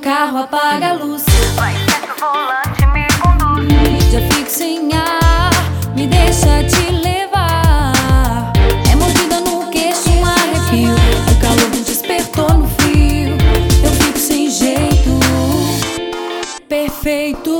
carro, apaga a luz. Vai, senta o volante, me conduz. Já fico sem ar, me deixa te levar. É mordida no queixo, um arrepio. O calor me despertou no frio. Eu fico sem jeito, perfeito.